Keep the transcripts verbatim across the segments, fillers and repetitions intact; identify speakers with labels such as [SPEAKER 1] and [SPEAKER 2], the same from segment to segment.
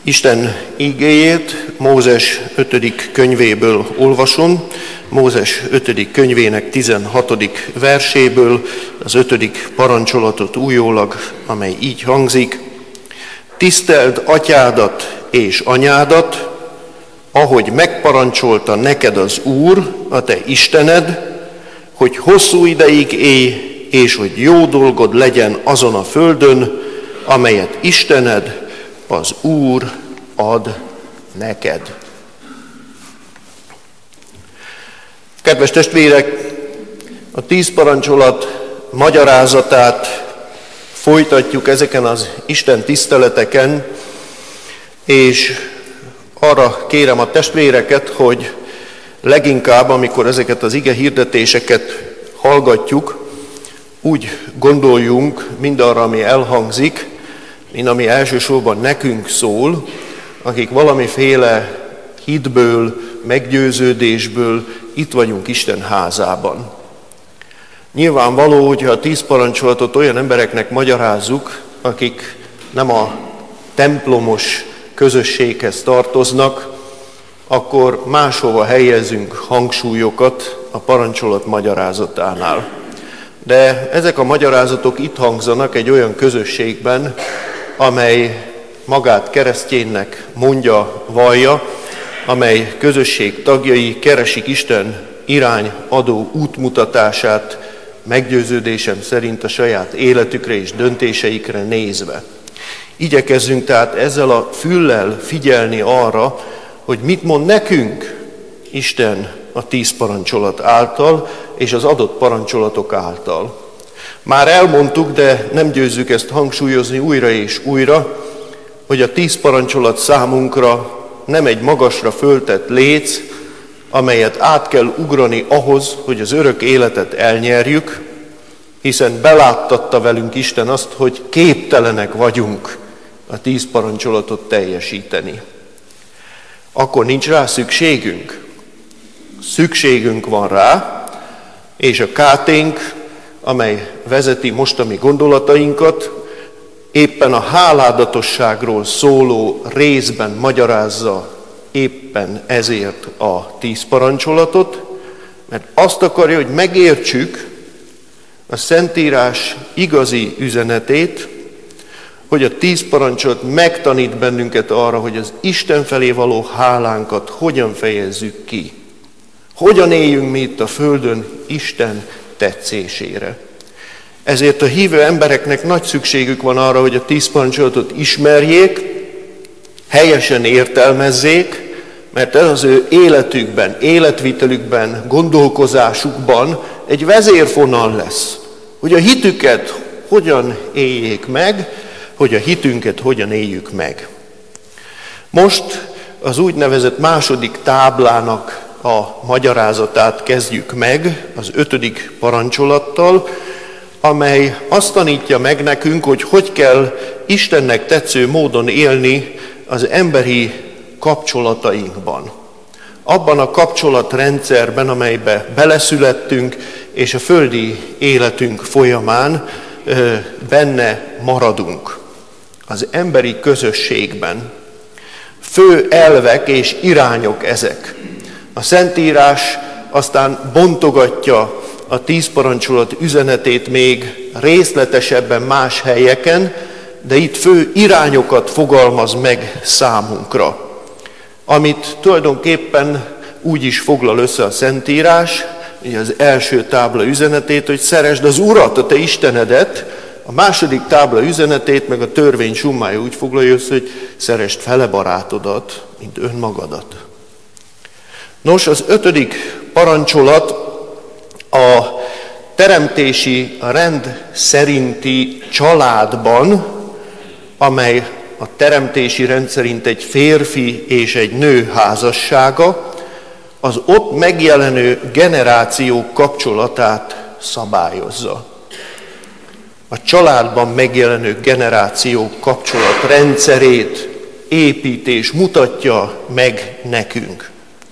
[SPEAKER 1] Isten igéjét Mózes ötödik könyvéből olvasom, Mózes ötödik könyvének tizenhatodik verséből, az ötödik parancsolatot újólag, amely így hangzik: Tiszteld atyádat és anyádat, ahogy megparancsolta neked az Úr, a te Istened, hogy hosszú ideig élj, és hogy jó dolgod legyen azon a földön, amelyet Istened, az Úr ad neked. Kedves testvérek, a tíz parancsolat magyarázatát folytatjuk ezeken az Isten tiszteleteken, és arra kérem a testvéreket, hogy leginkább, amikor ezeket az ige hirdetéseket hallgatjuk, úgy gondoljunk mindarra, ami elhangzik, mint ami elsősorban nekünk szól, akik valamiféle hitből, meggyőződésből itt vagyunk Isten házában. Nyilvánvaló, hogyha a tíz parancsolatot olyan embereknek magyarázzuk, akik nem a templomos közösséghez tartoznak, akkor máshova helyezünk hangsúlyokat a parancsolat magyarázatánál. De ezek a magyarázatok itt hangzanak egy olyan közösségben, amely magát kereszténynek mondja, vallja, amely közösség tagjai keresik Isten irányadó útmutatását meggyőződésem szerint a saját életükre és döntéseikre nézve. Igyekezzünk tehát ezzel a füllel figyelni arra, hogy mit mond nekünk Isten a tíz parancsolat által és az adott parancsolatok által. Már elmondtuk, de nem győzzük ezt hangsúlyozni újra és újra, hogy a tíz parancsolat számunkra nem egy magasra föltett léc, amelyet át kell ugrani ahhoz, hogy az örök életet elnyerjük, hiszen beláttatta velünk Isten azt, hogy képtelenek vagyunk a tíz parancsolatot teljesíteni. Akkor nincs rá szükségünk. Szükségünk van rá, és a káténk, amely vezeti most a mi gondolatainkat, éppen a háládatosságról szóló részben magyarázza éppen ezért a tíz parancsolatot, mert azt akarja, hogy megértsük a Szentírás igazi üzenetét, hogy a tíz parancsolat megtanít bennünket arra, hogy az Isten felé való hálánkat hogyan fejezzük ki. Hogyan éljünk mi itt a földön Isten tetszésére. Ezért a hívő embereknek nagy szükségük van arra, hogy a tíz parancsolatot ismerjék, helyesen értelmezzék, mert ez az ő életükben, életvitelükben, gondolkozásukban egy vezérfonal lesz, hogy a hitüket hogyan éljék meg, hogy a hitünket hogyan éljük meg. Most az úgynevezett második táblának a magyarázatát kezdjük meg, az ötödik parancsolattal, amely azt tanítja meg nekünk, hogy hogy kell Istennek tetsző módon élni az emberi kapcsolatainkban. Abban a kapcsolatrendszerben, amelybe beleszülettünk, és a földi életünk folyamán ö, benne maradunk. Az emberi közösségben. Fő elvek és irányok ezek. A Szentírás aztán bontogatja a tíz parancsolat üzenetét még részletesebben más helyeken, de itt fő irányokat fogalmaz meg számunkra, amit tulajdonképpen úgy is foglal össze a Szentírás, ugye az első tábla üzenetét, hogy szeresd az Urat, a te Istenedet, a második tábla üzenetét, meg a törvény summája úgy foglalja össze, hogy szeresd fele barátodat, mint önmagadat. Nos, az ötödik parancsolat a teremtési rend szerinti családban, amely a teremtési rend szerint egy férfi és egy nő házassága, az ott megjelenő generációk kapcsolatát szabályozza. A családban megjelenő generációk kapcsolat rendszerét épít és mutatja meg nekünk.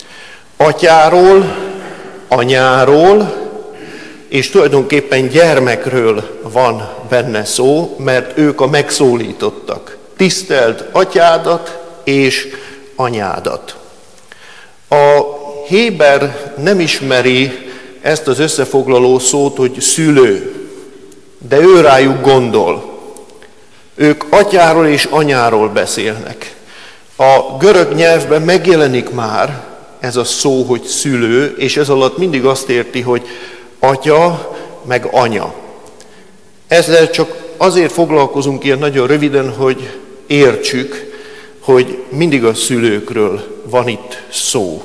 [SPEAKER 1] Atyáról, anyáról és tulajdonképpen gyermekről van benne szó, mert ők a megszólítottak. Tiszteld atyádat és anyádat. A héber nem ismeri ezt az összefoglaló szót, hogy szülő, de ő rájuk gondol. Ők atyáról és anyáról beszélnek. A görög nyelvben megjelenik már ez a szó, hogy szülő, és ez alatt mindig azt érti, hogy atya meg anya. Ezzel csak azért foglalkozunk ilyen nagyon röviden, hogy értsük, hogy mindig a szülőkről van itt szó.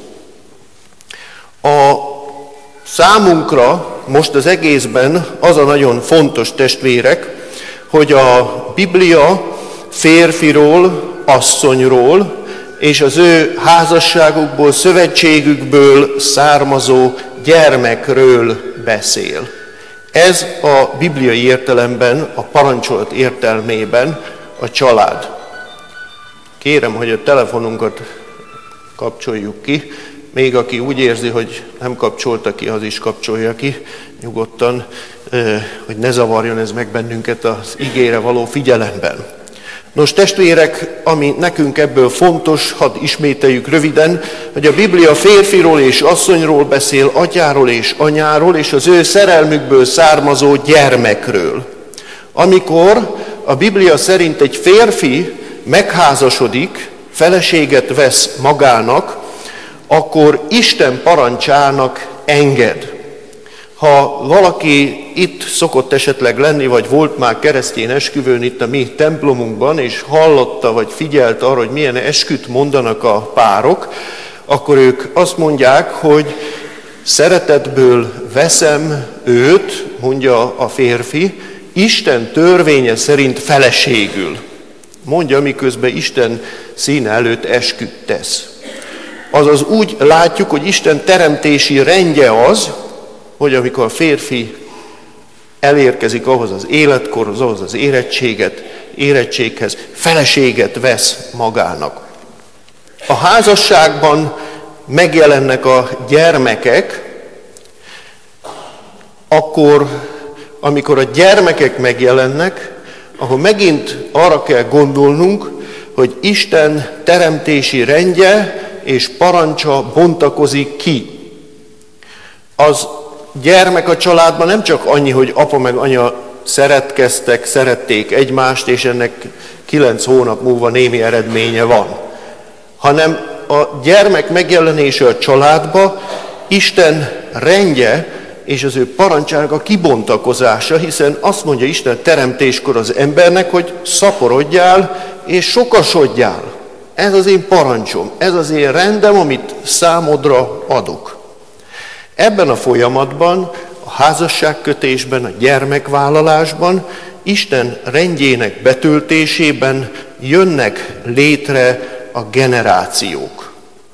[SPEAKER 1] A számunkra most az egészben az a nagyon fontos, testvérek, hogy a Biblia férfiról, asszonyról és az ő házasságukból, szövetségükből származó gyermekről beszél. Ez a bibliai értelemben, a parancsolat értelmében a család. Kérem, hogy a telefonunkat kapcsoljuk ki. Még aki úgy érzi, hogy nem kapcsolta ki, az is kapcsolja ki nyugodtan, hogy ne zavarjon ez meg bennünket az igére való figyelemben. Nos, testvérek, ami nekünk ebből fontos, hadd ismételjük röviden, hogy a Biblia férfiról és asszonyról beszél, atyáról és anyáról, és az ő szerelmükből származó gyermekről. Amikor a Biblia szerint egy férfi megházasodik, feleséget vesz magának, akkor Isten parancsának enged. Ha valaki itt szokott esetleg lenni, vagy volt már keresztény esküvőn itt a mi templomunkban, és hallotta, vagy figyelt arra, hogy milyen esküt mondanak a párok, akkor ők azt mondják, hogy szeretetből veszem őt, mondja a férfi, Isten törvénye szerint feleségül. Mondja, miközben Isten színe előtt esküt tesz. Azaz úgy látjuk, hogy Isten teremtési rendje az, hogy amikor a férfi elérkezik ahhoz az életkorhoz, ahhoz az érettséget, érettséghez, feleséget vesz magának. A házasságban megjelennek a gyermekek, akkor, amikor a gyermekek megjelennek, akkor megint arra kell gondolnunk, hogy Isten teremtési rendje és parancsa bontakozik ki. Az gyermek a családban nem csak annyi, hogy apa meg anya szeretkeztek, szerették egymást, és ennek kilenc hónap múlva némi eredménye van, hanem a gyermek megjelenése a családba Isten rendje és az ő parancsának a kibontakozása, hiszen azt mondja Isten teremtéskor az embernek, hogy szaporodjál és sokasodjál. Ez az én parancsom, ez az én rendem, amit számodra adok. Ebben a folyamatban, a házasságkötésben, a gyermekvállalásban, Isten rendjének betöltésében jönnek létre a generációk.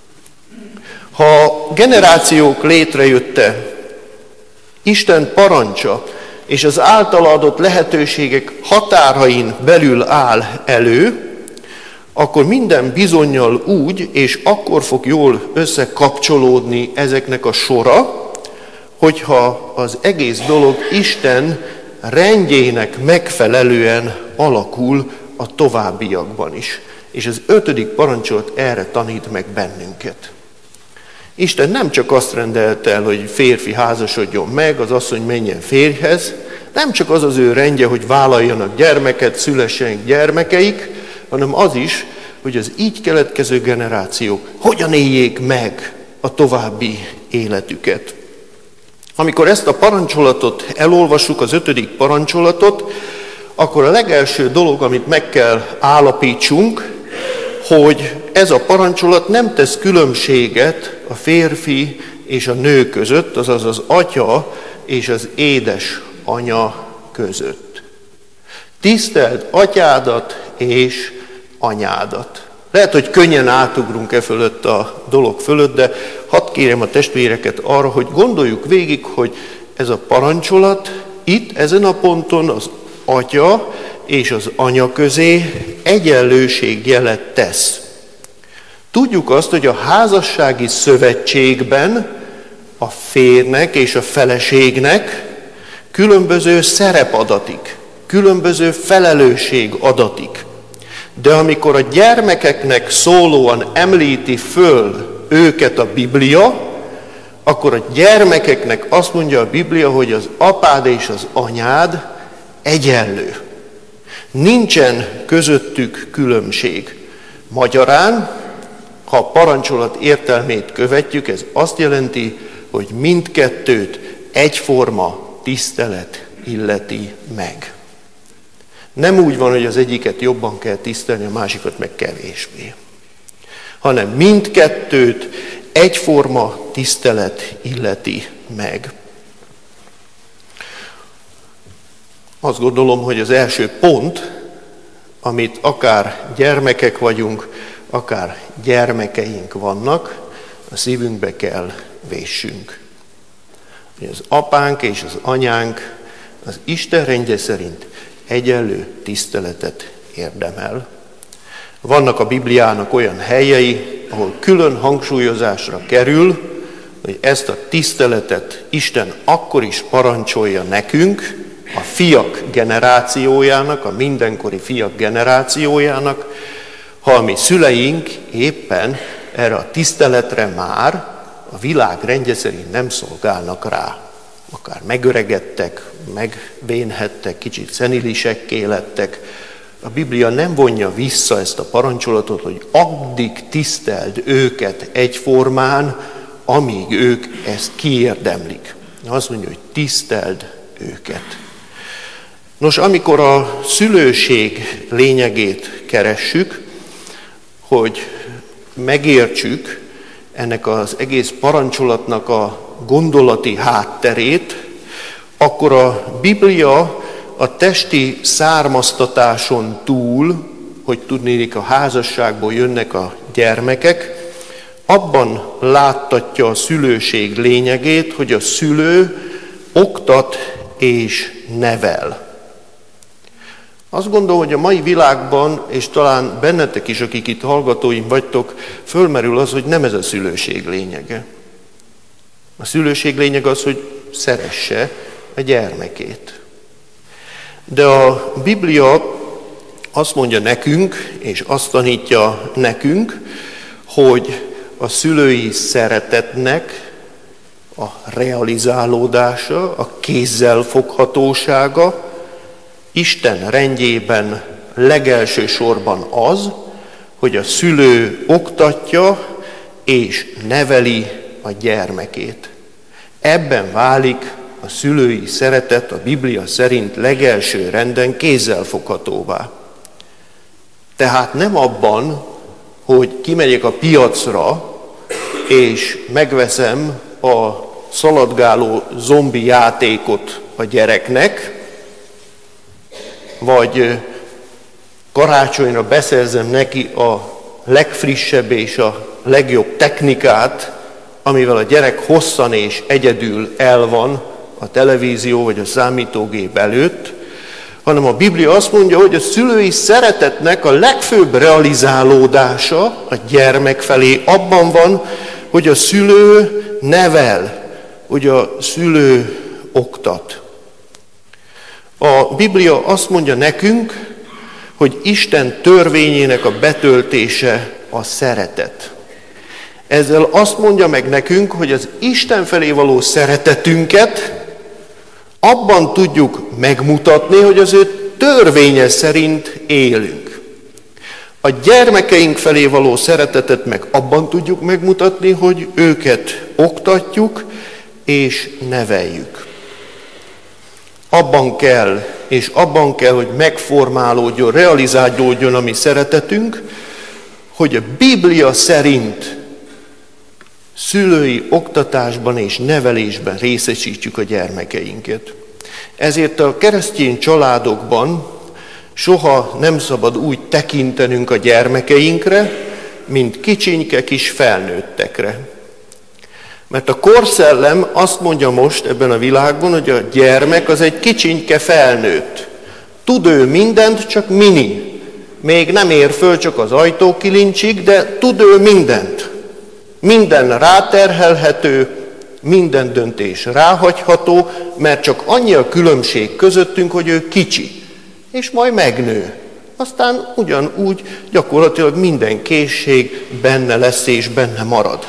[SPEAKER 1] Ha a generációk létrejötte, Isten parancsa és az általa adott lehetőségek határain belül áll elő, akkor minden bizonnyal úgy, és akkor fog jól összekapcsolódni ezeknek a sora, hogyha az egész dolog Isten rendjének megfelelően alakul a továbbiakban is. És az ötödik parancsolat erre tanít meg bennünket. Isten nem csak azt rendelte el, hogy férfi házasodjon meg, az asszony menjen férjhez, nem csak az az ő rendje, hogy vállaljanak gyermeket, szülessenek gyermekeik, hanem az is, hogy az így keletkező generációk hogyan éljék meg a további életüket. Amikor ezt a parancsolatot elolvassuk, az ötödik parancsolatot, akkor a legelső dolog, amit meg kell állapítsunk, hogy ez a parancsolat nem tesz különbséget a férfi és a nő között, azaz az atya és az édes anya között. Tiszteld atyádat és anyádat. Lehet, hogy könnyen átugrunk e fölött a dolog fölött, de hadd kérem a testvéreket arra, hogy gondoljuk végig, hogy ez a parancsolat itt, ezen a ponton az atya és az anya közé egyenlőségjelet tesz. Tudjuk azt, hogy a házassági szövetségben a férnek és a feleségnek különböző szerep adatik, különböző felelősség adatik. De amikor a gyermekeknek szólóan említi föl őket a Biblia, akkor a gyermekeknek azt mondja a Biblia, hogy az apád és az anyád egyenlő. Nincsen közöttük különbség. Magyarán, ha a parancsolat értelmét követjük, ez azt jelenti, hogy mindkettőt egyforma tisztelet illeti meg. Nem úgy van, hogy az egyiket jobban kell tisztelni, a másikat meg kevésbé. Hanem mindkettőt egyforma tisztelet illeti meg. Azt gondolom, hogy az első pont, amit akár gyermekek vagyunk, akár gyermekeink vannak, a szívünkbe kell véssünk. Az apánk és az anyánk az Isten rendje szerint egyenlő tiszteletet érdemel. Vannak a Bibliának olyan helyei, ahol külön hangsúlyozásra kerül, hogy ezt a tiszteletet Isten akkor is parancsolja nekünk, a fiak generációjának, a mindenkori fiak generációjának, ha a mi szüleink éppen erre a tiszteletre már a világ rendje szerint nem szolgálnak rá. Akár megöregedtek, megvénhettek, kicsit szenilisekké lettek. A Biblia nem vonja vissza ezt a parancsolatot, hogy addig tiszteld őket egyformán, amíg ők ezt kiérdemlik. Azt mondja, hogy tiszteld őket. Nos, amikor a szülőség lényegét keressük, hogy megértsük ennek az egész parancsolatnak a gondolati hátterét, akkor a Biblia a testi származtatáson túl, hogy tudnék a házasságból jönnek a gyermekek, abban láttatja a szülőség lényegét, hogy a szülő oktat és nevel. Azt gondolom, hogy a mai világban, és talán bennetek is, akik itt hallgatóim vagytok, fölmerül az, hogy nem ez a szülőség lényege. A szülőség lényeg az, hogy szeresse a gyermekét. De a Biblia azt mondja nekünk, és azt tanítja nekünk, hogy a szülői szeretetnek a realizálódása, a kézzelfoghatósága Isten rendjében legelső sorban az, hogy a szülő oktatja és neveli a gyermekét. Ebben válik a szülői szeretet a Biblia szerint legelső renden kézzelfoghatóvá. Tehát nem abban, hogy kimegyek a piacra, és megveszem a szaladgáló zombi játékot a gyereknek, vagy karácsonyra beszerzem neki a legfrissebb és a legjobb technikát, amivel a gyerek hosszan és egyedül el van a televízió vagy a számítógép előtt, hanem a Biblia azt mondja, hogy a szülői szeretetnek a legfőbb realizálódása a gyermek felé abban van, hogy a szülő nevel, hogy a szülő oktat. A Biblia azt mondja nekünk, hogy Isten törvényének a betöltése a szeretet. Ezzel azt mondja meg nekünk, hogy az Isten felé való szeretetünket abban tudjuk megmutatni, hogy az ő törvénye szerint élünk. A gyermekeink felé való szeretetet meg abban tudjuk megmutatni, hogy őket oktatjuk és neveljük. Abban kell, és abban kell, hogy megformálódjon, realizálódjon a mi szeretetünk, hogy a Biblia szerint szülői oktatásban és nevelésben részesítjük a gyermekeinket. Ezért a keresztény családokban soha nem szabad úgy tekintenünk a gyermekeinkre, mint kicsinke kis felnőttekre. Mert a korszellem azt mondja most ebben a világban, hogy a gyermek az egy kicsinke felnőtt. Tud ő mindent, csak mini. Még nem ér föl csak az ajtókilincsig, de tud ő mindent. Minden ráterhelhető, minden döntés ráhagyható, mert csak annyi a különbség közöttünk, hogy ő kicsi, és majd megnő. aztán ugyanúgy gyakorlatilag minden készség benne lesz és benne marad.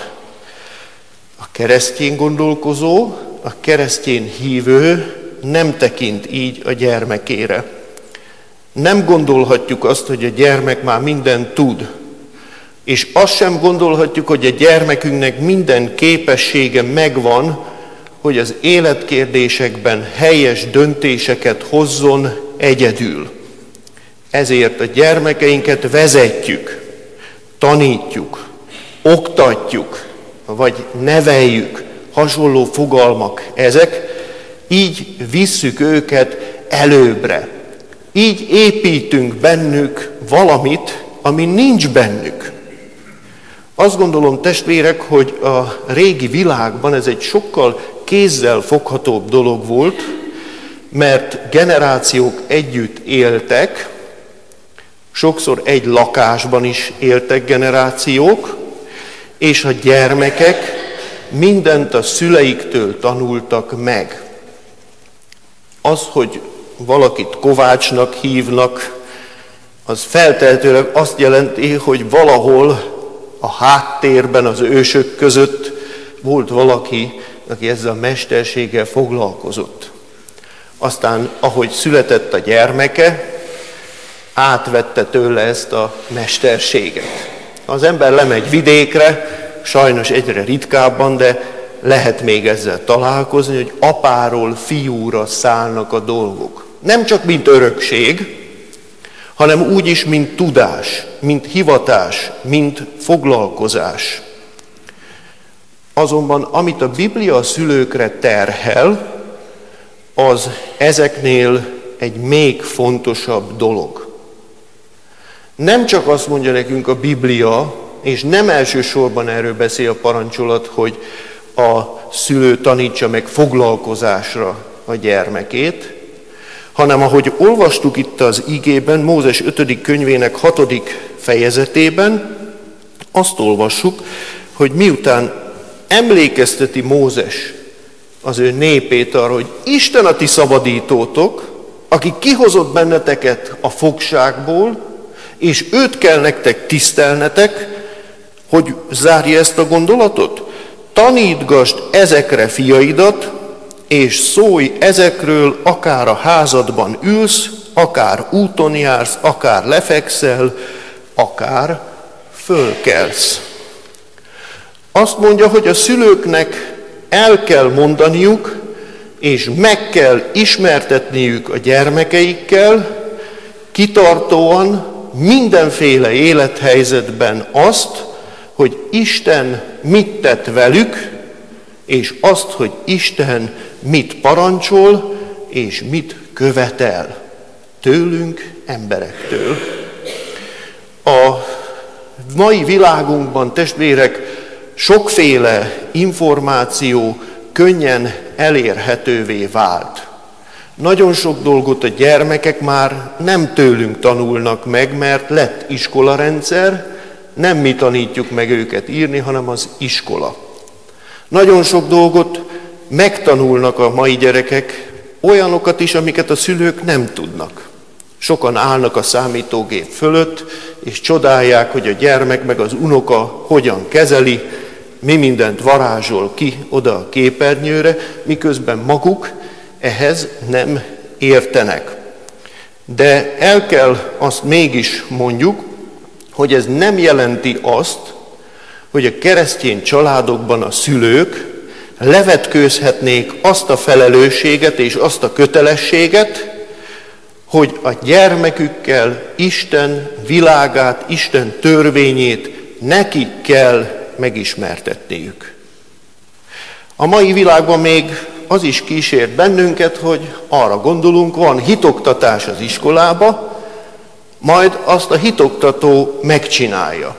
[SPEAKER 1] A keresztény gondolkozó, a keresztény hívő nem tekint így a gyermekére. Nem gondolhatjuk azt, hogy a gyermek már mindent tud, és azt sem gondolhatjuk, hogy a gyermekünknek minden képessége megvan, hogy az életkérdésekben helyes döntéseket hozzon egyedül. Ezért a gyermekeinket vezetjük, tanítjuk, oktatjuk, vagy neveljük, hasonló fogalmak ezek, így visszük őket előbbre. Így építünk bennük valamit, ami nincs bennük. Azt gondolom, testvérek, hogy a régi világban ez egy sokkal kézzel foghatóbb dolog volt, mert generációk együtt éltek, sokszor egy lakásban is éltek generációk, és a gyermekek mindent a szüleiktől tanultak meg. Az, hogy valakit Kovácsnak hívnak, az feltehetőleg azt jelenti, hogy valahol a háttérben, az ősök között volt valaki, aki ezzel a mesterséggel foglalkozott. Aztán, ahogy született a gyermeke, átvette tőle ezt a mesterséget. Az ember lemegy vidékre, sajnos egyre ritkábban, de lehet még ezzel találkozni, hogy apáról fiúra szállnak a dolgok. Nem csak mint örökség, hanem úgy is, mint tudás, mint hivatás, mint foglalkozás. Azonban, amit a Biblia a szülőkre terhel, az ezeknél egy még fontosabb dolog. Nem csak azt mondja nekünk a Biblia, és nem elsősorban erről beszél a parancsolat, hogy a szülő tanítsa meg foglalkozásra a gyermekét, hanem ahogy olvastuk itt az igében, Mózes ötödik könyvének hatodik fejezetében, azt olvassuk, hogy miután emlékezteti Mózes az ő népét arra, hogy Isten a ti szabadítótok, aki kihozott benneteket a fogságból, és őt kell nektek tisztelnetek, hogy zárja ezt a gondolatot. Tanítgasd ezekre fiaidat, és szólj ezekről, akár a házadban ülsz, akár úton jársz, akár lefekszel, akár fölkelsz. Azt mondja, hogy a szülőknek el kell mondaniuk, és meg kell ismertetniük a gyermekeikkel, kitartóan, mindenféle élethelyzetben azt, hogy Isten mit tett velük, és azt, hogy Isten mit parancsol, és mit követel tőlünk, emberektől. A mai világunkban, testvérek, sokféle információ könnyen elérhetővé vált. Nagyon sok dolgot a gyermekek már nem tőlünk tanulnak meg, mert lett iskolarendszer, nem mi tanítjuk meg őket írni, hanem az iskola. Nagyon sok dolgot megtanulnak a mai gyerekek, olyanokat is, amiket a szülők nem tudnak. Sokan állnak a számítógép fölött, és csodálják, hogy a gyermek meg az unoka hogyan kezeli, mi mindent varázsol ki oda a képernyőre, miközben maguk ehhez nem értenek. De el kell azt mégis mondjuk, hogy ez nem jelenti azt, hogy a keresztény családokban a szülők levetkőzhetnék azt a felelősséget és azt a kötelességet, hogy a gyermekükkel Isten világát, Isten törvényét nekik kell megismertetniük. A mai világban még az is kísért bennünket, hogy arra gondolunk, van hitoktatás az iskolába, majd azt a hitoktató megcsinálja.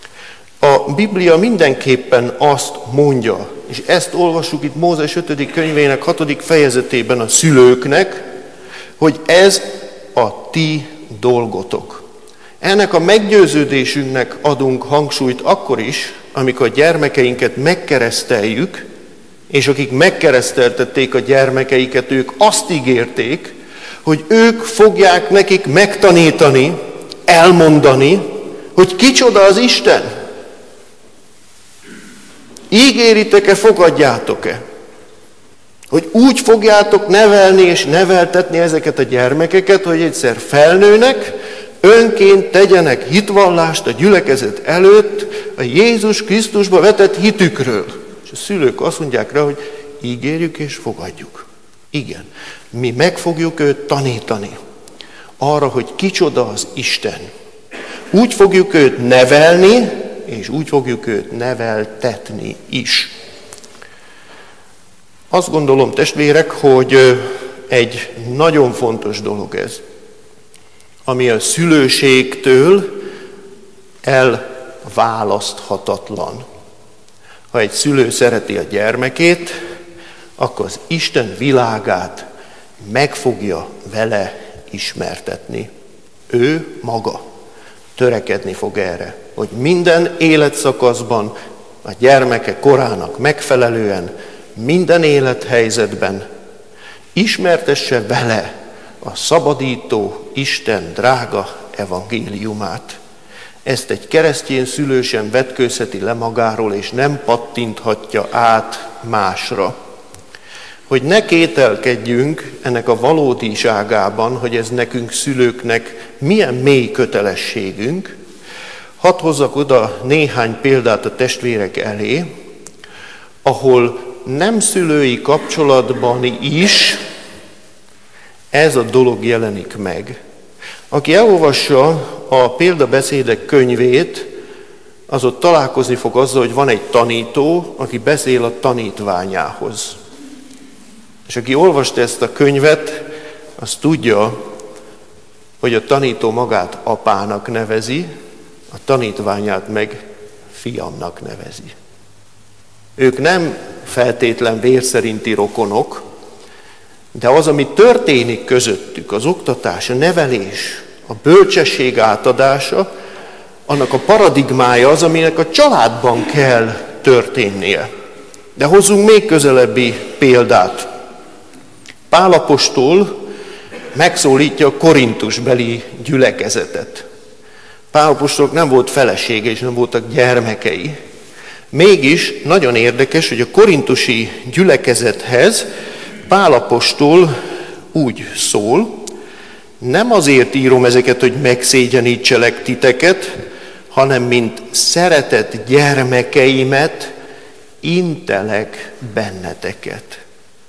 [SPEAKER 1] A Biblia mindenképpen azt mondja, és ezt olvassuk itt Mózes ötödik könyvének hatodik fejezetében a szülőknek, hogy ez a ti dolgotok. Ennek a meggyőződésünknek adunk hangsúlyt akkor is, amikor a gyermekeinket megkereszteljük, és akik megkereszteltették a gyermekeiket, ők azt ígérték, hogy ők fogják nekik megtanítani, elmondani, hogy kicsoda az Isten. Ígéritek-e, fogadjátok-e? Hogy úgy fogjátok nevelni és neveltetni ezeket a gyermekeket, hogy egyszer felnőnek, önként tegyenek hitvallást a gyülekezet előtt a Jézus Krisztusba vetett hitükről. És a szülők azt mondják rá, hogy ígérjük és fogadjuk. Igen, mi meg fogjuk őt tanítani arra, hogy kicsoda az Isten. Úgy fogjuk őt nevelni, és úgy fogjuk őt neveltetni is. Azt gondolom, testvérek, hogy egy nagyon fontos dolog ez, ami a szülőségtől elválaszthatatlan. Ha egy szülő szereti a gyermekét, akkor az Isten világát meg fogja vele ismertetni. Ő maga törekedni fog erre, hogy minden életszakaszban a gyermeke korának megfelelően, minden élethelyzetben ismertesse vele a szabadító Isten drága evangéliumát. Ezt egy keresztény szülő sem vetkőzheti le magáról, és nem pattinthatja át másra. Hogy ne kételkedjünk ennek a valódiságában, hogy ez nekünk szülőknek milyen mély kötelességünk, hadd hozzak oda néhány példát a testvérek elé, ahol nem szülői kapcsolatban is ez a dolog jelenik meg. Aki elolvassa a példabeszédek könyvét, az ott találkozni fog azzal, hogy van egy tanító, aki beszél a tanítványához. És aki olvasta ezt a könyvet, az tudja, hogy a tanító magát apának nevezi, a tanítványát meg fiamnak nevezi. Ők nem feltétlen vérszerinti rokonok, de az, ami történik közöttük, az oktatás, a nevelés, a bölcsesség átadása, annak a paradigmája az, aminek a családban kell történnie. De hozzunk még közelebbi példát. Pál apostol megszólítja a korintusbeli gyülekezetet. Pál apostolnak nem volt felesége, és nem voltak gyermekei. Mégis nagyon érdekes, hogy a korintusi gyülekezethez Pál apostol úgy szól, nem azért írom ezeket, hogy megszégyenítselek titeket, hanem mint szeretett gyermekeimet intelek benneteket.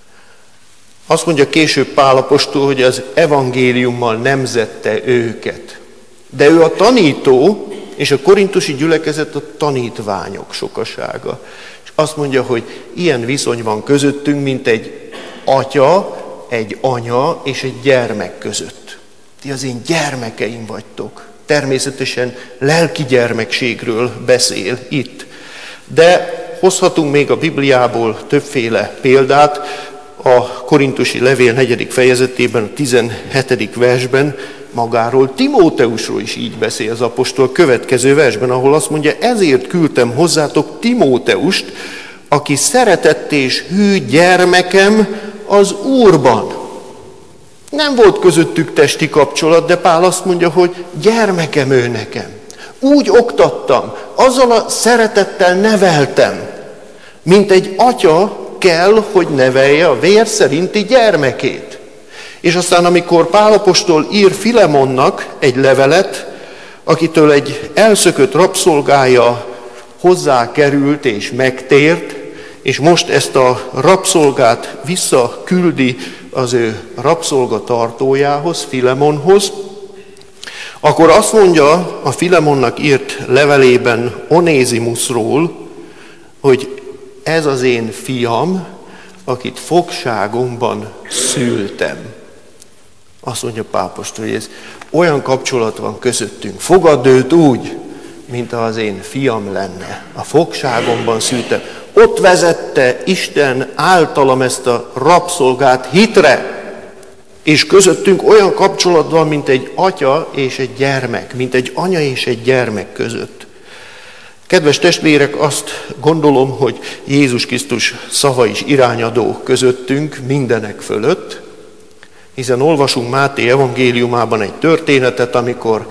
[SPEAKER 1] Azt mondja később Pál apostol, hogy az evangéliummal nemzette őket. De ő a tanító, és a korintusi gyülekezet a tanítványok sokasága. És azt mondja, hogy ilyen viszony van közöttünk, mint egy atya, egy anya és egy gyermek között. Ti az én gyermekeim vagytok. Természetesen lelki gyermekségről beszél itt. De hozhatunk még a Bibliából többféle példát. A korintusi levél negyedik fejezetében, a tizenhetedik versben magáról Timóteusról is így beszél az apostol a következő versben, ahol azt mondja, ezért küldtem hozzátok Timóteust, aki szeretett és hű gyermekem az Úrban. Nem volt közöttük testi kapcsolat, de Pál azt mondja, hogy gyermekem ő nekem. Úgy oktattam, azzal a szeretettel neveltem, mint egy atya kell, hogy nevelje a vér szerinti gyermekét. És aztán, amikor Pál apostol ír Filemonnak egy levelet, akitől egy elszökött rabszolgája hozzákerült és megtért, és most ezt a rabszolgát visszaküldi az ő rabszolgatartójához, Filemonhoz, akkor azt mondja a Filemonnak írt levelében Onézimusról, hogy ez az én fiam, akit fogságomban szültem. Azt mondja Pál apostol, hogy ez olyan kapcsolat van közöttünk. Fogadd őt úgy, mint az én fiam lenne. A fogságomban szültem. Ott vezette Isten általam ezt a rabszolgát hitre. És közöttünk olyan kapcsolat van, mint egy atya és egy gyermek, mint egy anya és egy gyermek között. Kedves testvérek, azt gondolom, hogy Jézus Krisztus szava is irányadó közöttünk mindenek fölött, hiszen olvasunk Máté evangéliumában egy történetet, amikor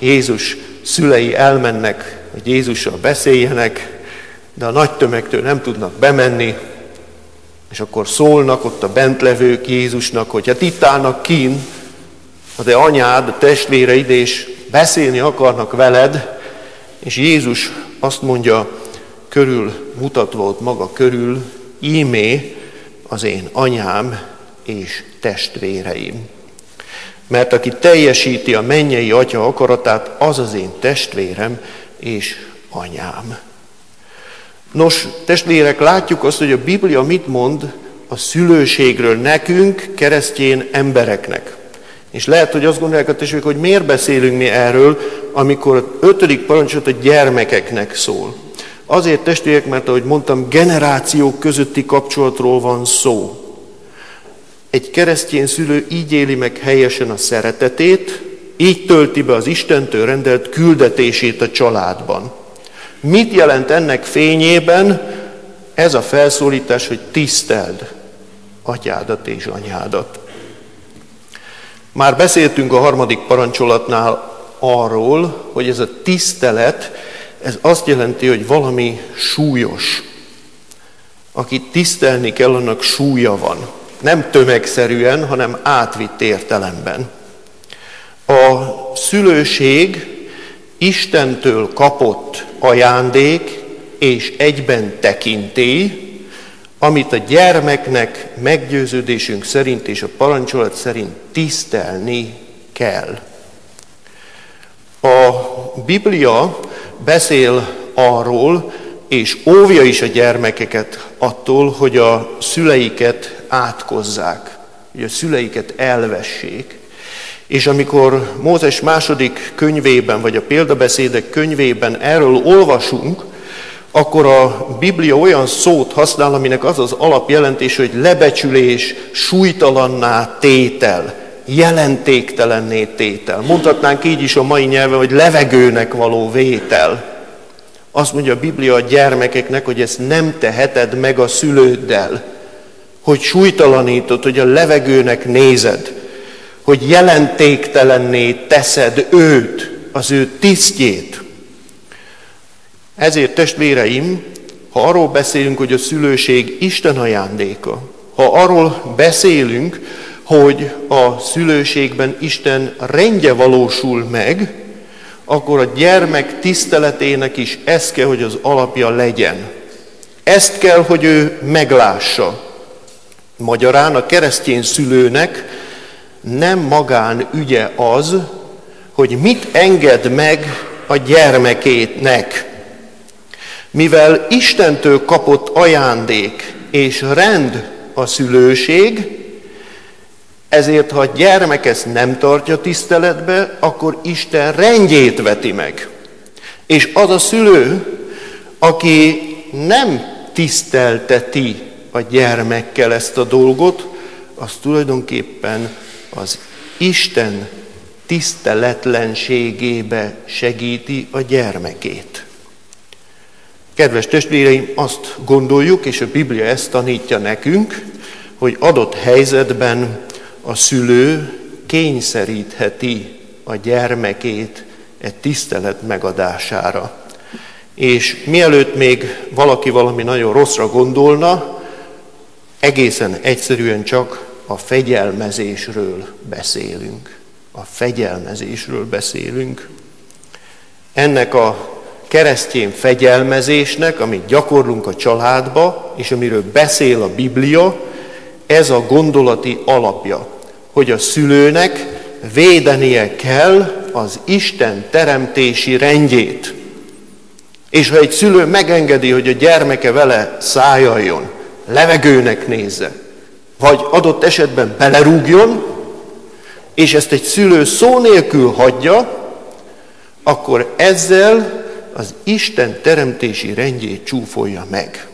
[SPEAKER 1] Jézus szülei elmennek, hogy Jézussal beszéljenek, de a nagy tömegtől nem tudnak bemenni, és akkor szólnak ott a bentlevők Jézusnak, hogy hát itt állnak kín, a te anyád, a testvéreid, és beszélni akarnak veled, és Jézus azt mondja, körül mutatva ott maga körül, ímé az én anyám és testvéreim. Mert aki teljesíti a mennyei Atya akaratát, az az én testvérem és anyám. Nos, testvérek, látjuk azt, hogy a Biblia mit mond a szülőségről nekünk, keresztény embereknek. És lehet, hogy azt gondolják a testvérek, hogy miért beszélünk mi erről, amikor az ötödik parancsolat a gyermekeknek szól. Azért, testvérek, mert ahogy mondtam, generációk közötti kapcsolatról van szó. Egy keresztény szülő így éli meg helyesen a szeretetét, így tölti be az Istentől rendelt küldetését a családban. Mit jelent ennek fényében ez a felszólítás, hogy tiszteld atyádat és anyádat? Már beszéltünk a harmadik parancsolatnál arról, hogy ez a tisztelet, ez azt jelenti, hogy valami súlyos. Akit tisztelni kell, annak súlya van. Nem tömegszerűen, hanem átvitt értelemben. A szülőség Istentől kapott ajándék és egyben tekintély, amit a gyermeknek meggyőződésünk szerint és a parancsolat szerint tisztelni kell. A Biblia beszél arról, és óvja is a gyermekeket attól, hogy a szüleiket átkozzák, hogy a szüleiket elvessék. És amikor Mózes második könyvében, vagy a példabeszédek könyvében erről olvasunk, akkor a Biblia olyan szót használ, aminek az az alapjelentés, hogy lebecsülés, súlytalanná tétel, jelentéktelenné tétel. Mondhatnánk így is a mai nyelven, hogy levegőnek való vétel. Azt mondja a Biblia a gyermekeknek, hogy ezt nem teheted meg a szülőddel, hogy súlytalanítod, hogy a levegőnek nézed, hogy jelentéktelenné teszed őt, az ő tisztjét. Ezért, testvéreim, ha arról beszélünk, hogy a szülőség Isten ajándéka, ha arról beszélünk, hogy a szülőségben Isten rendje valósul meg, akkor a gyermek tiszteletének is ez kell, hogy az alapja legyen. Ezt kell, hogy ő meglássa. Magyarán a keresztény szülőnek nem magán ügye az, hogy mit enged meg a gyermekének. Mivel Istentől kapott ajándék és rend a szülőség, ezért, ha a gyermek ezt nem tartja tiszteletbe, akkor Isten rendjét veti meg. És az a szülő, aki nem tisztelteti a gyermekkel ezt a dolgot, az tulajdonképpen az Isten tiszteletlenségébe segíti a gyermekét. Kedves testvéreim, azt gondoljuk, és a Biblia ezt tanítja nekünk, hogy adott helyzetben a szülő kényszerítheti a gyermekét egy tisztelet megadására. És mielőtt még valaki valami nagyon rosszra gondolna, egészen egyszerűen csak a fegyelmezésről beszélünk. A fegyelmezésről beszélünk. Ennek a keresztény fegyelmezésnek, amit gyakorlunk a családba, és amiről beszél a Biblia, ez a gondolati alapja, hogy a szülőnek védenie kell az Isten teremtési rendjét. És ha egy szülő megengedi, hogy a gyermeke vele szájaljon, levegőnek nézze, vagy adott esetben belerúgjon, és ezt egy szülő szó nélkül hagyja, akkor ezzel az Isten teremtési rendjét csúfolja meg.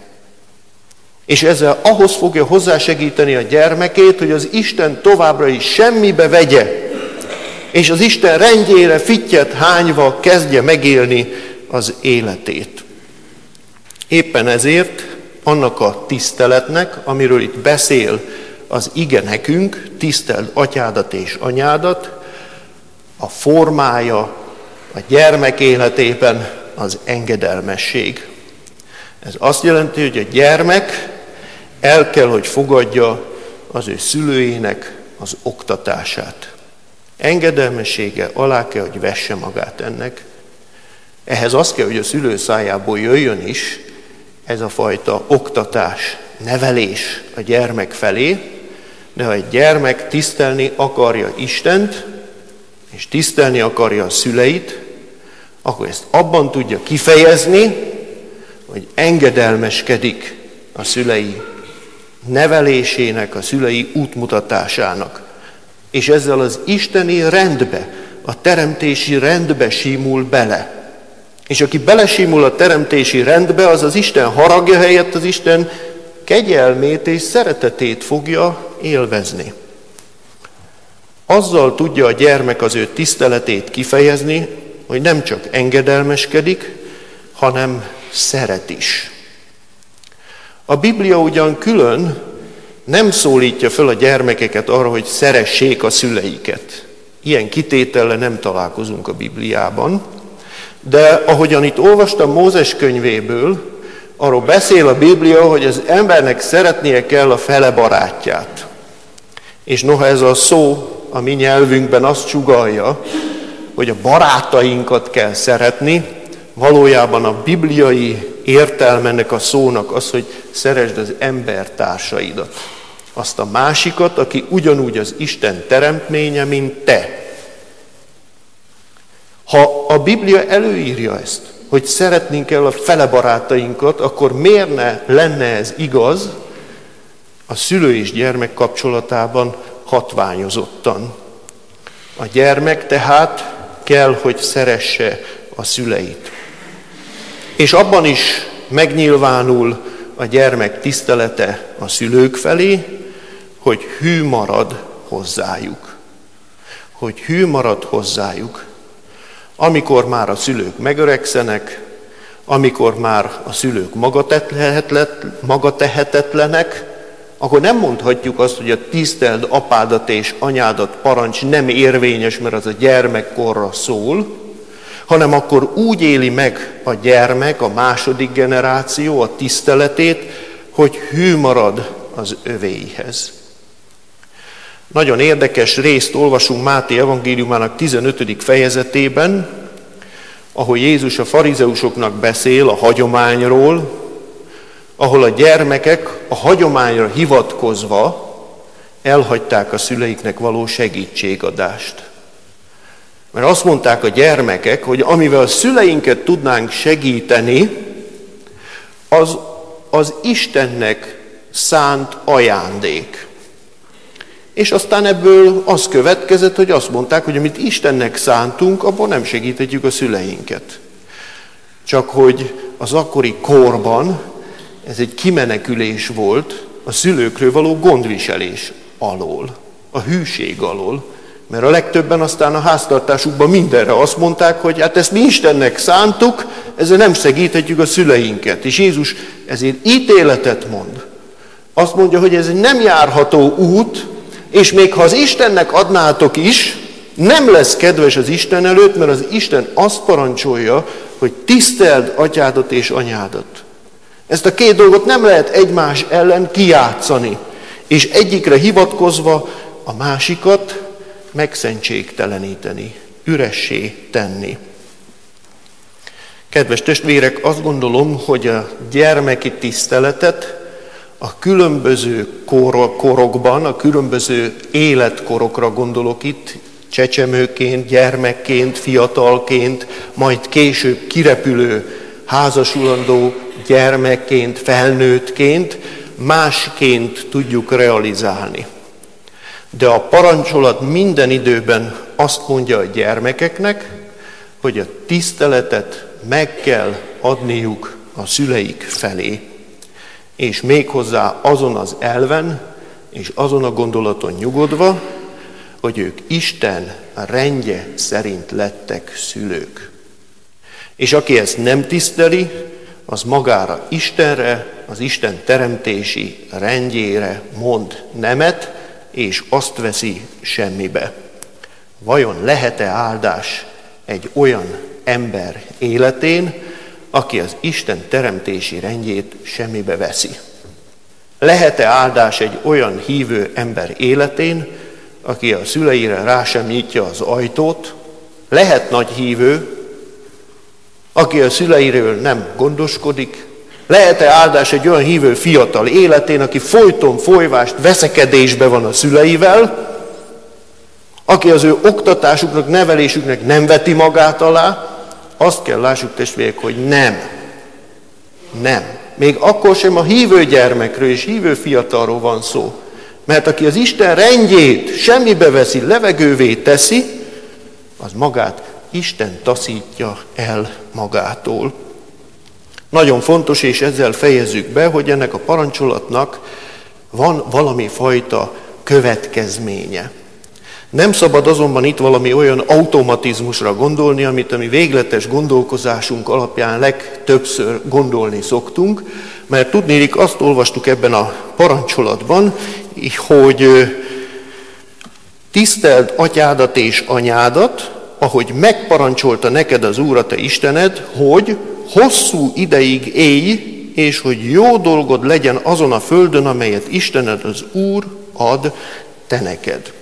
[SPEAKER 1] És ezzel ahhoz fogja hozzásegíteni a gyermekét, hogy az Isten továbbra is semmibe vegye, és az Isten rendjére fittyet hányva kezdje megélni az életét. Éppen ezért annak a tiszteletnek, amiről itt beszél az ige nekünk, tiszteld atyádat és anyádat, a formája a gyermek életében az engedelmesség. Ez azt jelenti, hogy a gyermek el kell, hogy fogadja az ő szülőjének az oktatását. Engedelmessége alá kell, hogy vesse magát ennek. Ehhez az kell, hogy a szülő szájából jöjjön is ez a fajta oktatás, nevelés a gyermek felé, de ha egy gyermek tisztelni akarja Istent, és tisztelni akarja a szüleit, akkor ezt abban tudja kifejezni, hogy engedelmeskedik a szülei nevelésének, a szülei útmutatásának. És ezzel az isteni rendbe, a teremtési rendbe simul bele. És aki belesimul a teremtési rendbe, az az Isten haragja helyett az Isten kegyelmét és szeretetét fogja élvezni. Azzal tudja a gyermek az ő tiszteletét kifejezni, hogy nem csak engedelmeskedik, hanem szeret is. A Biblia ugyan külön nem szólítja föl a gyermekeket arra, hogy szeressék a szüleiket. Ilyen kitétellel nem találkozunk a Bibliában, de ahogyan itt olvastam Mózes könyvéből, arról beszél a Biblia, hogy az embernek szeretnie kell a fele barátját. És noha ez a szó a mi nyelvünkben azt sugallja, hogy a barátainkat kell szeretni, valójában a bibliai értelmenek a szónak az, hogy szeresd az embertársaidat. Azt a másikat, aki ugyanúgy az Isten teremtménye, mint te. Ha a Biblia előírja ezt, hogy szeretnénk kell a fele barátainkat, akkor miért ne lenne ez igaz a szülő és gyermek kapcsolatában hatványozottan? A gyermek tehát kell, hogy szeresse a szüleit. És abban is megnyilvánul a gyermek tisztelete a szülők felé, hogy hű marad hozzájuk. Hogy hű marad hozzájuk. Amikor már a szülők megöregszenek, amikor már a szülők magatehetetlenek, akkor nem mondhatjuk azt, hogy a tiszteld apádat és anyádat parancs nem érvényes, mert az a gyermekkorra szól, hanem akkor úgy éli meg a gyermek, a második generáció a tiszteletét, hogy hű marad az övéihez. Nagyon érdekes részt olvasunk Máté evangéliumának tizenötödik fejezetében, ahol Jézus a farizeusoknak beszél a hagyományról, ahol a gyermekek a hagyományra hivatkozva elhagyták a szüleiknek való segítségadást. Mert azt mondták a gyermekek, hogy amivel a szüleinket tudnánk segíteni, az az Istennek szánt ajándék. És aztán ebből az következett, hogy azt mondták, hogy amit Istennek szántunk, abból nem segíthetjük a szüleinket. Csak hogy az akkori korban ez egy kimenekülés volt a szülőkről való gondviselés alól, a hűség alól. Mert a legtöbben aztán a háztartásukban mindenre azt mondták, hogy hát ezt mi Istennek szántuk, ezzel nem segíthetjük a szüleinket. És Jézus ezért ítéletet mond. Azt mondja, hogy ez egy nem járható út, és még ha az Istennek adnátok is, nem lesz kedves az Isten előtt, mert az Isten azt parancsolja, hogy tiszteld atyádat és anyádat. Ezt a két dolgot nem lehet egymás ellen kijátszani, és egyikre hivatkozva a másikat megszentségteleníteni, üressé tenni. Kedves testvérek, azt gondolom, hogy a gyermeki tiszteletet a különböző kor- korokban, a különböző életkorokra gondolok itt, csecsemőként, gyermekként, fiatalként, majd később kirepülő, házasulandó gyermekként, felnőttként, másként tudjuk realizálni. De a parancsolat minden időben azt mondja a gyermekeknek, hogy a tiszteletet meg kell adniuk a szüleik felé. És méghozzá azon az elven és azon a gondolaton nyugodva, hogy ők Isten rendje szerint lettek szülők. És aki ezt nem tiszteli, az magára Istenre, az Isten teremtési rendjére mond nemet, és azt veszi semmibe. Vajon lehet-e áldás egy olyan ember életén, aki az Isten teremtési rendjét semmibe veszi? Lehet-e áldás egy olyan hívő ember életén, aki a szüleire rá sem nyitja az ajtót? Lehet nagy hívő, aki a szüleiről nem gondoskodik? Lehet-e áldás egy olyan hívő fiatal életén, aki folyton folyvást veszekedésbe van a szüleivel, aki az ő oktatásuknak, nevelésüknek nem veti magát alá? Azt kell lássuk, testvérek, hogy nem. Nem. Még akkor sem a hívő gyermekről és hívő fiatalról van szó. Mert aki az Isten rendjét semmibe veszi, levegővé teszi, az magát Isten taszítja el magától. Nagyon fontos, és ezzel fejezzük be, hogy ennek a parancsolatnak van valami fajta következménye. Nem szabad azonban itt valami olyan automatizmusra gondolni, amit a mi végletes gondolkozásunk alapján legtöbbször gondolni szoktunk, mert tudnélik, azt olvastuk ebben a parancsolatban, hogy tiszteld atyádat és anyádat, ahogy megparancsolta neked az Úr a te Istened, hogy hosszú ideig élj, és hogy jó dolgod legyen azon a földön, amelyet Istened az Úr ad te neked.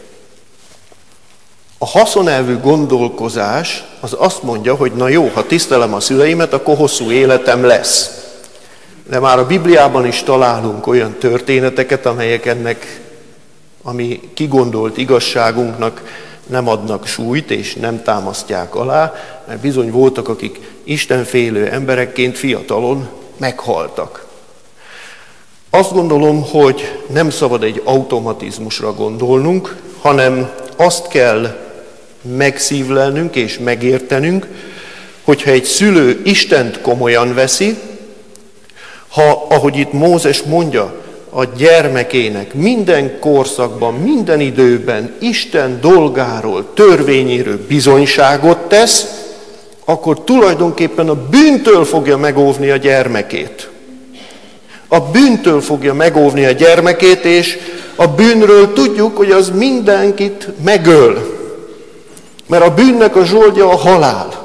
[SPEAKER 1] A haszonelvű gondolkozás az azt mondja, hogy na jó, ha tisztelem a szüleimet, akkor hosszú életem lesz. De már a Bibliában is találunk olyan történeteket, amelyek ennek, ami kigondolt igazságunknak nem adnak súlyt, és nem támasztják alá, mert bizony voltak, akik istenfélő emberekként fiatalon meghaltak. Azt gondolom, hogy nem szabad egy automatizmusra gondolnunk, hanem azt kell megszívlelnünk és megértenünk, hogyha egy szülő Istent komolyan veszi, ha, ahogy itt Mózes mondja, a gyermekének minden korszakban, minden időben Isten dolgáról, törvényéről bizonyságot tesz, akkor tulajdonképpen a bűntől fogja megóvni a gyermekét. A bűntől fogja megóvni a gyermekét, és a bűnről tudjuk, hogy az mindenkit megöl. Mert a bűnnek a zsoldja a halál.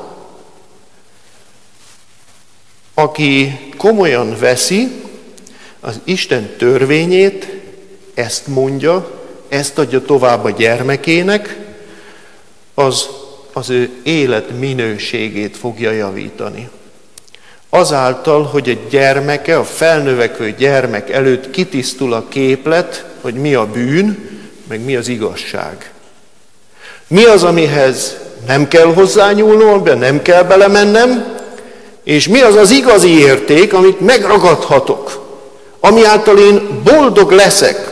[SPEAKER 1] Aki komolyan veszi az Isten törvényét, ezt mondja, ezt adja tovább a gyermekének, az az ő élet minőségét fogja javítani. Azáltal, hogy a gyermeke, a felnövekvő gyermek előtt kitisztul a képlet, hogy mi a bűn, meg mi az igazság. Mi az, amihez nem kell hozzányúlnom, amiben nem kell belemennem, és mi az az igazi érték, amit megragadhatok, ami által én boldog leszek.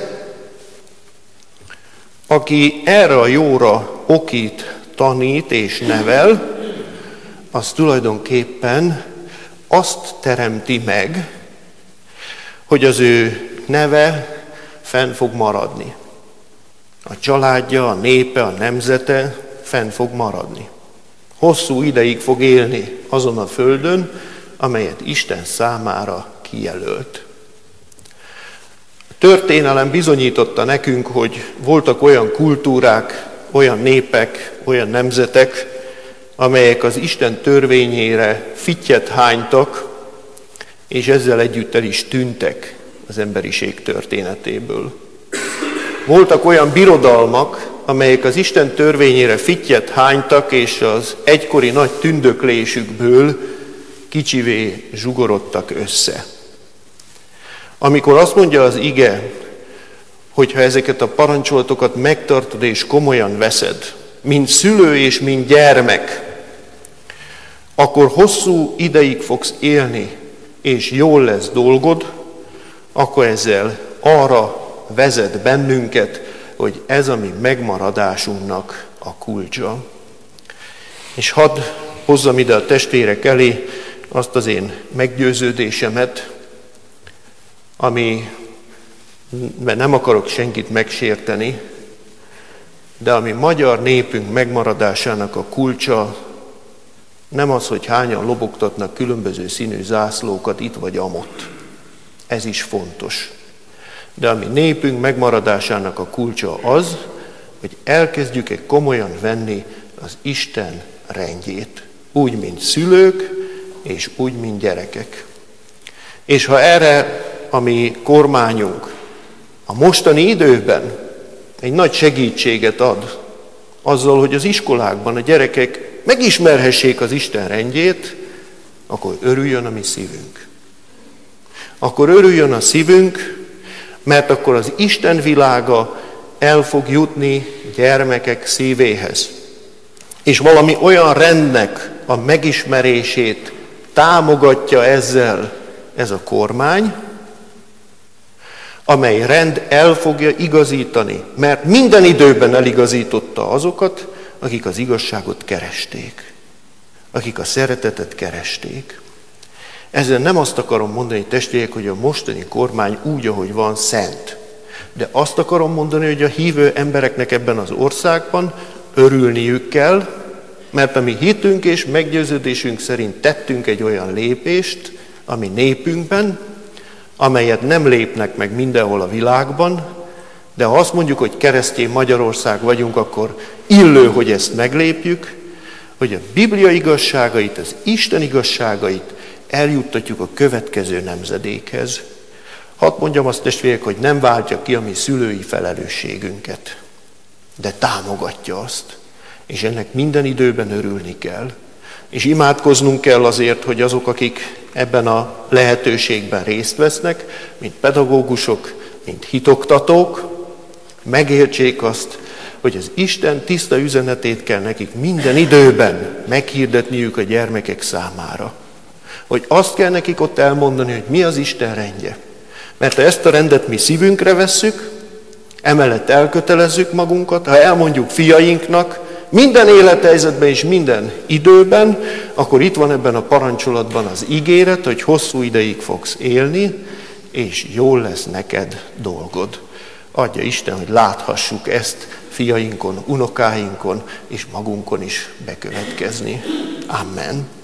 [SPEAKER 1] Aki erre a jóra okít, tanít és nevel, az tulajdonképpen azt teremti meg, hogy az ő neve fenn fog maradni. A családja, a népe, a nemzete fenn fog maradni. Hosszú ideig fog élni azon a földön, amelyet Isten számára kijelölt. A történelem bizonyította nekünk, hogy voltak olyan kultúrák, olyan népek, olyan nemzetek, amelyek az Isten törvényére fittyet hánytak, és ezzel együtt el is tűntek az emberiség történetéből. Voltak olyan birodalmak, amelyek az Isten törvényére fittyet hánytak, és az egykori nagy tündöklésükből kicsivé zsugorodtak össze. Amikor azt mondja az ige, hogyha ezeket a parancsolatokat megtartod és komolyan veszed, mint szülő és mint gyermek, akkor hosszú ideig fogsz élni, és jól lesz dolgod, akkor ezzel arra vezet bennünket, hogy ez a mi megmaradásunknak a kulcsa. És hadd hozzam ide a testvérek elé azt az én meggyőződésemet, ami, mert nem akarok senkit megsérteni, de ami magyar népünk megmaradásának a kulcsa, nem az, hogy hányan lobogtatnak különböző színű zászlókat itt vagy amott. Ez is fontos. De a mi népünk megmaradásának a kulcsa az, hogy elkezdjük-e komolyan venni az Isten rendjét. Úgy, mint szülők, és úgy, mint gyerekek. És ha erre a mi kormányunk a mostani időben egy nagy segítséget ad, azzal, hogy az iskolákban a gyerekek megismerhessék az Isten rendjét, akkor örüljön a mi szívünk. Akkor örüljön a szívünk, mert akkor az Isten világa el fog jutni gyermekek szívéhez. És valami olyan rendnek a megismerését támogatja ezzel ez a kormány, amely rend el fogja igazítani, mert minden időben eligazította azokat, akik az igazságot keresték, akik a szeretetet keresték. Ezzel nem azt akarom mondani, testvérek, hogy a mostani kormány úgy, ahogy van, szent. De azt akarom mondani, hogy a hívő embereknek ebben az országban örülniük kell, mert a mi hitünk és meggyőződésünk szerint tettünk egy olyan lépést a mi népünkben, amelyet nem lépnek meg mindenhol a világban, de ha azt mondjuk, hogy keresztény Magyarország vagyunk, akkor illő, hogy ezt meglépjük, hogy a Biblia igazságait, az Isten igazságait eljuttatjuk a következő nemzedékhez. Hadd mondjam azt, testvérek, hogy nem váltja ki a mi szülői felelősségünket, de támogatja azt, és ennek minden időben örülni kell. És imádkoznunk kell azért, hogy azok, akik ebben a lehetőségben részt vesznek, mint pedagógusok, mint hitoktatók, megértsék azt, hogy az Isten tiszta üzenetét kell nekik minden időben meghirdetniük a gyermekek számára. Hogy azt kell nekik ott elmondani, hogy mi az Isten rendje. Mert ha ezt a rendet mi szívünkre vesszük, emellett elkötelezzük magunkat, ha elmondjuk fiainknak, minden élethelyzetben és minden időben, akkor itt van ebben a parancsolatban az ígéret, hogy hosszú ideig fogsz élni, és jól lesz neked dolgod. Adja Isten, hogy láthassuk ezt fiainkon, unokáinkon és magunkon is bekövetkezni. Amen.